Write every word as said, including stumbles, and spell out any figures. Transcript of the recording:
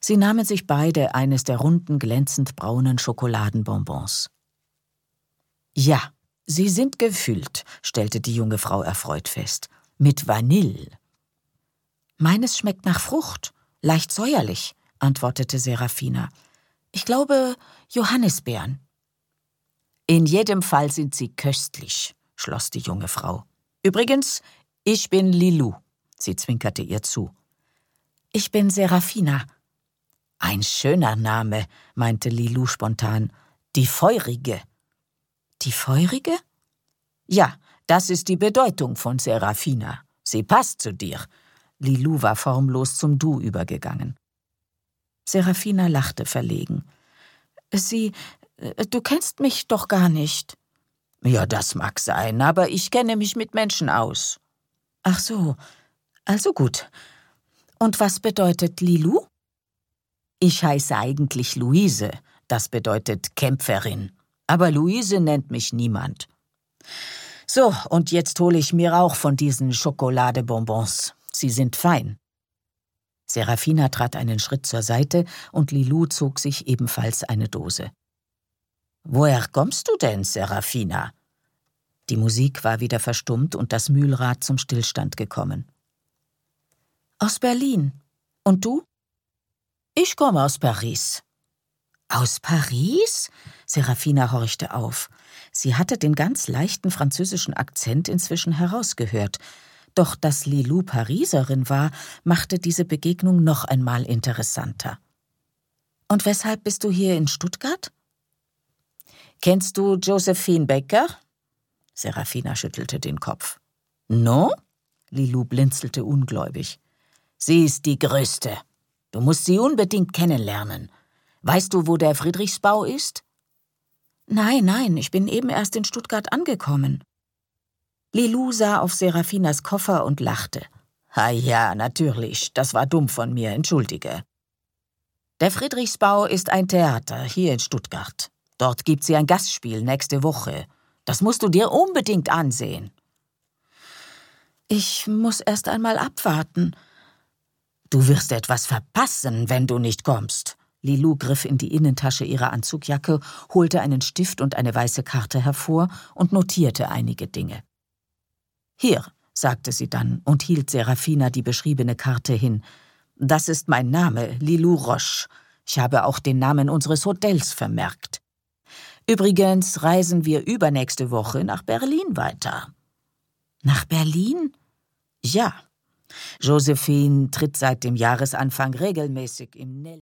Sie nahmen sich beide eines der runden, glänzend braunen Schokoladenbonbons. »Ja, sie sind gefüllt«, stellte die junge Frau erfreut fest. »Mit Vanille.« »Meines schmeckt nach Frucht, leicht säuerlich«, antwortete Serafina. »Ich glaube, Johannisbeeren.« »In jedem Fall sind sie köstlich«, schloss die junge Frau. »Übrigens, ich bin Lilou«, sie zwinkerte ihr zu. »Ich bin Serafina.« »Ein schöner Name«, meinte Lilou spontan. »Die Feurige.« »Die Feurige?« »Ja, das ist die Bedeutung von Serafina. Sie passt zu dir.« Lilou war formlos zum Du übergegangen. Serafina lachte verlegen. »Sie, du kennst mich doch gar nicht.« »Ja, das mag sein, aber ich kenne mich mit Menschen aus.« »Ach so, also gut. Und was bedeutet Lilou?« »Ich heiße eigentlich Luise, das bedeutet Kämpferin. Aber Luise nennt mich niemand. So, und jetzt hole ich mir auch von diesen Schokoladebonbons. Sie sind fein.« Serafina trat einen Schritt zur Seite und Lilou zog sich ebenfalls eine Dose. »Woher kommst du denn, Serafina?« Die Musik war wieder verstummt und das Mühlrad zum Stillstand gekommen. »Aus Berlin. Und du?« »Ich komme aus Paris.« »Aus Paris?« Serafina horchte auf. Sie hatte den ganz leichten französischen Akzent inzwischen herausgehört. Doch dass Lilou Pariserin war, machte diese Begegnung noch einmal interessanter. »Und weshalb bist du hier in Stuttgart?« »Kennst du Josephine Baker?« Serafina schüttelte den Kopf. »No?« Lilou blinzelte ungläubig. »Sie ist die Größte. Du musst sie unbedingt kennenlernen. Weißt du, wo der Friedrichsbau ist?« »Nein, nein, ich bin eben erst in Stuttgart angekommen.« Lilou sah auf Serafinas Koffer und lachte. »Ah ja, natürlich, das war dumm von mir, entschuldige. Der Friedrichsbau ist ein Theater hier in Stuttgart. Dort gibt sie ein Gastspiel nächste Woche. Das musst du dir unbedingt ansehen.« »Ich muss erst einmal abwarten.« »Du wirst etwas verpassen, wenn du nicht kommst.« Lilou griff in die Innentasche ihrer Anzugjacke, holte einen Stift und eine weiße Karte hervor und notierte einige Dinge. »Hier«, sagte sie dann und hielt Serafina die beschriebene Karte hin. »Das ist mein Name, Lilou Roche. Ich habe auch den Namen unseres Hotels vermerkt. Übrigens reisen wir übernächste Woche nach Berlin weiter.« »Nach Berlin?« »Ja. Josephine tritt seit dem Jahresanfang regelmäßig im